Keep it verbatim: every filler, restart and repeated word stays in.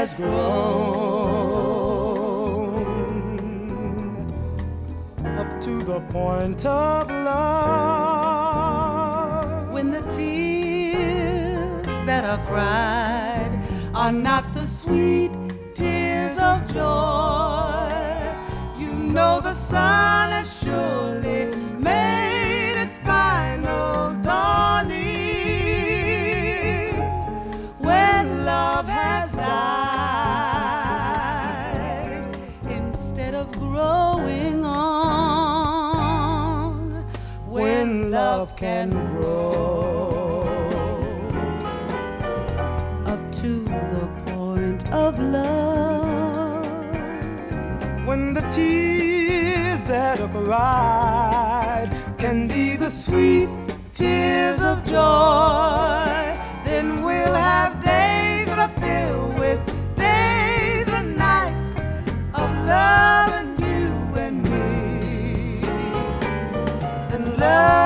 has grown up to the point of love. When the tears that are cried are not the sweet tears of joy, you know the sun has surely made its final dawning. When love has died instead of growing on, When love can grow up to the point of love. when the tears that are cried can be the sweet Tears of joy, then we'll have days that are filled with days and nights of love and you and me. Then love